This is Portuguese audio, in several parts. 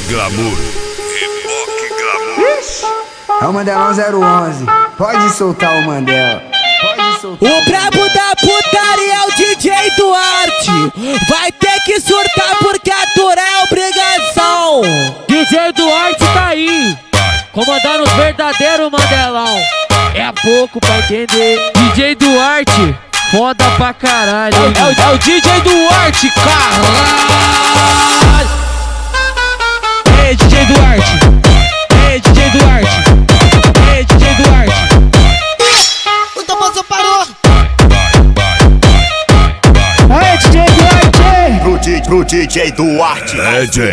Glamour. Reboque Glamour. É o Mandelão 011. Pode soltar o Mandela. Pode soltar. O brabo da putaria é o DJ Duarte. Vai ter que surtar porque aturar é obrigação. DJ Duarte tá aí, comandando os verdadeiros Mandelão. É pouco pra entender. DJ Duarte, foda pra caralho. É o DJ Duarte, caralho. Ei, DJ Duarte. Ei, DJ Duarte. Ei, DJ Duarte. O Tomoso parou. Aê, DJ Duarte. Pro DJ Duarte. DJ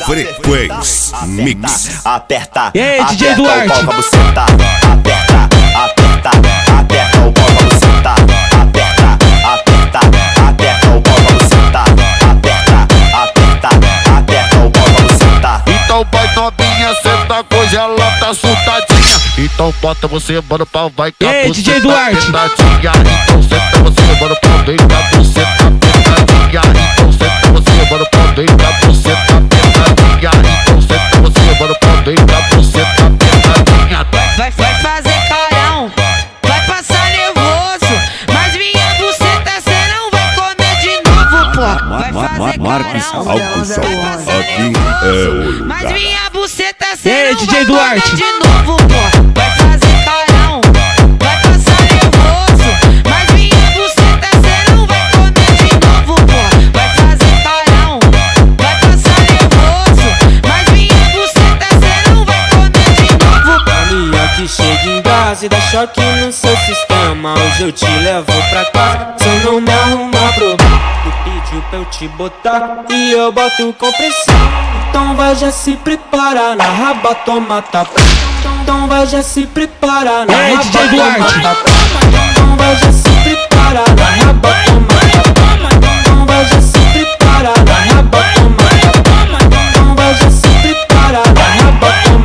Frequência Mix. Aperta. E aí, DJ aperta Duarte? o pau pra buceta. Aperta, aperta, aperta o pau pra buceta. Aperta, aperta, aperta o pau pra buceta. Aperta, aperta, aperta o pau pra buceta. Então vai novinha, senta coisa, ela tá soltadinha. Então bota você, mano, pau, vai com a Ei, buceta DJ Duarte. apertadinha. Então senta você, mano, pau, vem com a buceta apertadinha. Então senta você, mano, pau, vem com a buceta apertadinha. Então senta você, mano, pau, vem com a buceta apertadinha. Vai fazer carão, vai passar nervoso, mas minha buceta cê não vai comer de novo, pô. Vai fazer Marques carão, Alcunção. vai passar Aqui nervoso, é o mas lugar. minha buceta Ei, cê não DJ vai Duarte. comer de novo, pô. Vai fazer carão, vai passar nervoso, mas minha buceta cê não vai comer de novo, pô. Vai fazer carão, vai passar nervoso, mas minha buceta cê não vai comer de novo, pô. Minha que chega em casa e dá choque no seu sistema. Hoje eu te levo pra casa, só não me arrumar problema. Tu pediu pra eu te botar e eu boto com pressão. Então vai já se preparar na raba, toma tapa. Então vai já se preparar na Ei, raba, DJ Duarte. toma tapa. Então vai já se preparar na raba, toma tapa. Então vai já se preparar na raba, toma tapa. Então vai já se preparar na raba, toma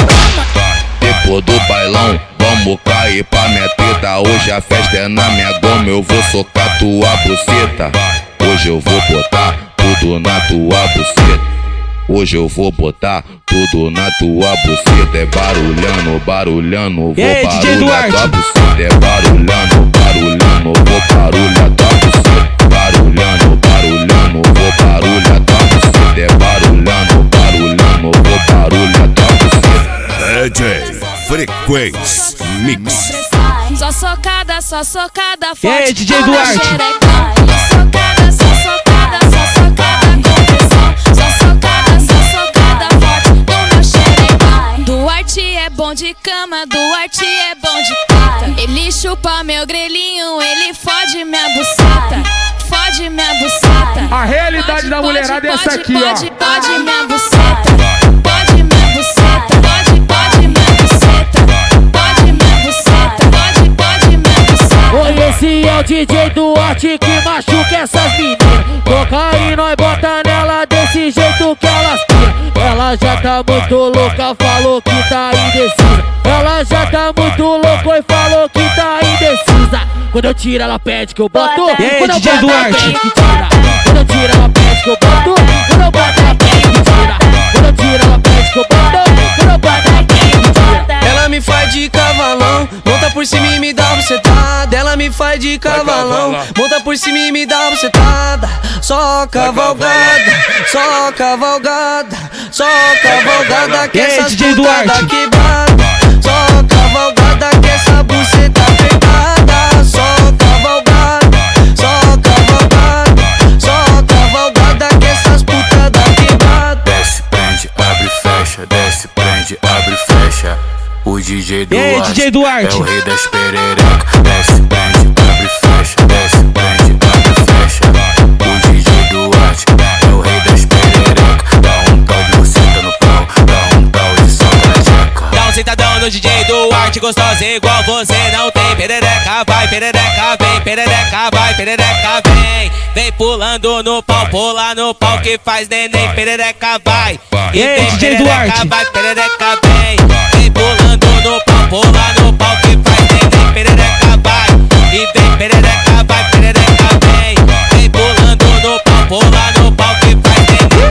tapa. Depois do bailão, vamos cair pra minha teta. Hoje a festa é na minha goma, eu vou socar tua buceta. Hoje eu vou botar tudo na tua buceta. Hoje eu vou botar tudo na tua buceta. É barulhando, barulhando, vou E aí, DJ barulhar Duarte? tua buceta. É barulhando, barulhando, vou barulhar tua buceta. Barulhando, barulhando, vou barulhar tua buceta. É barulhando, barulhando, vou barulhar tua buceta. DJ Frequência Mix. Só socada E forte. aí, DJ toda Duarte? xerecão. Só socada com pressão. Só socada forte no meu xerecão. Duarte é bom de cama, Duarte é bom de teta. Ele chupa meu grelhinho, ele fode minha buceta. Fode minha buceta. A realidade da mulherada é essa aqui, ó. Pode minha buceta. Pode minha buceta. Pode minha buceta. Pode minha buceta. Pode minha buceta. Oi, esse é o DJ Duarte que machuca essas meninas. Cocaína nós bota nela desse jeito que elas pira. Ela já tá muito louca, falou que tá indecisa. Ela já tá muito louca e falou que tá indecisa. Quando eu tiro ela pede que eu boto. E aí, Quando eu DJ boto ela Duarte? pede que tira. Quando eu tiro ela pede que eu boto. Quando eu boto ela pede que tira. Quando eu tiro ela pede que eu boto. Quando eu boto ela pede que tira. Ela me faz de cavalão, monta por cima e me dá bucetada. Ela me faz de cavalão, monta por cima e me dá bucetada. Só cavalgada, só cavalgada, só cavalgada que E aí, essas DJ putada Duarte? quebrada. Só cavalgada que essa buceta apertada. Só cavalgada, só cavalgada, só cavalgada que essas putada quebrada. Desce, prende, abre, fecha. Desce, prende, abre, fecha. O DJ E aí, Duarte, DJ Duarte? é o rei das pererecas. Desce, prende, abre, fecha. Desce, prende, abre, fecha. O DJ Duarte é o rei das pererecas. Dá um tal de buceta no pau, dá um tal de soca na jeca. Dá um sentadão no DJ Duarte, gostosa igual você não tem. Perereca vai, perereca vem, perereca vai, perereca vem. Vem pulando no pau, pula no pau que faz neném. Perereca vai, e vem, DJ perereca Duarte? vai, perereca vem.